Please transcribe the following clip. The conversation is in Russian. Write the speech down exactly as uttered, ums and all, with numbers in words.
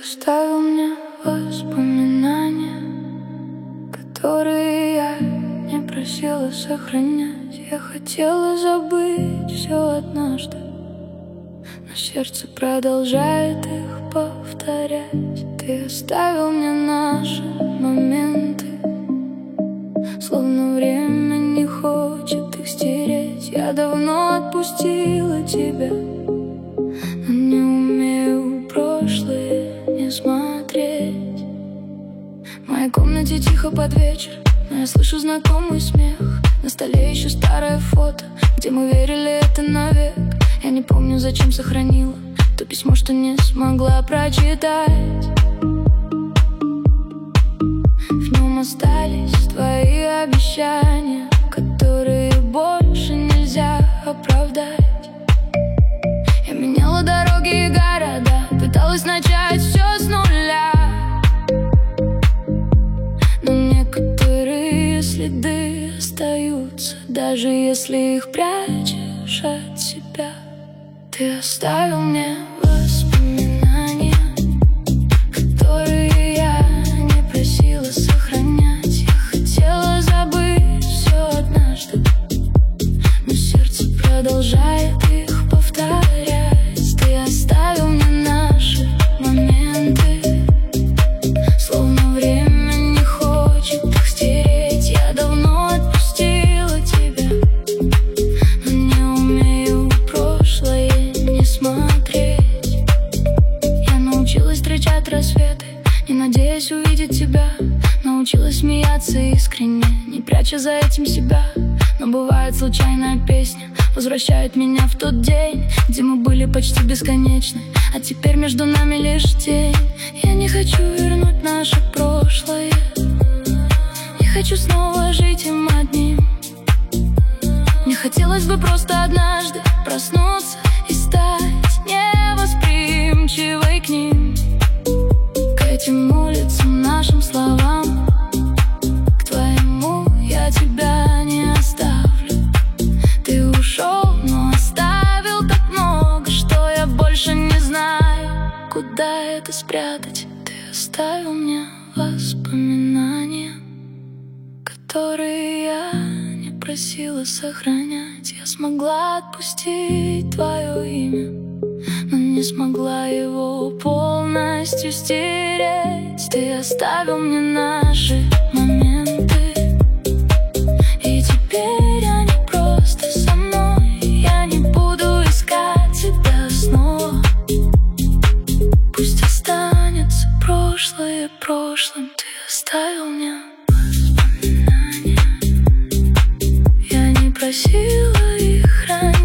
оставил мне воспоминания, которые я не просила сохранять. Я хотела забыть все однажды, но сердце продолжает их повторять. Ты оставил мне наши моменты, словно время не хочет их стереть. Я давно отпустила тебя, но не умею прошлое не смотреть. В моей комнате тихо под вечер, но я слышу знакомый смех. На столе еще старое фото, где мы верили это навек. Я не помню, зачем сохранила то письмо, что не смогла прочитать. В нем остались твои обещания, которые больше нельзя оправдать. Я меняла дороги и города, пыталась начать все с нуля, но некоторые следы остаются, даже если их прячешь от себя. Ты оставил мне воспоминания, которые я не просила сохранять. Я хотела забыть все однажды, но сердце продолжает их повторять. Ты оставил мне наши моменты, словно время не хочет их стереть. Я давно отпустила тебя, но не умею прошлое не смотреть. Я научилась встречать рассветы, не надеясь увидеть тебя. Научилась смеяться искренне, не пряча за этим себя. Но бывает, случайная песня возвращает меня в тот день, где мы были почти бесконечны, а теперь между нами лишь тень. Я не хочу вернуть наше прошлое, не хочу снова жить им одним. Мне хотелось бы просто однажды проснуться и стать невосприимчивой к ним, к этим улицам, нашим словам, к твоему я тебя не оставлю. Ты ушел, но оставил так много, что я больше не знаю, куда это спрятать. Ты оставил мне воспоминания, которые я не просила сохранять. Я смогла отпустить твое имя, но не смогла его полностью стереть. Ты оставил мне наши моменты, и теперь они просто со мной. Я не буду искать тебя снова, пусть останется прошлое прошлым. Ты оставил мне воспоминания, я не просила их хранить.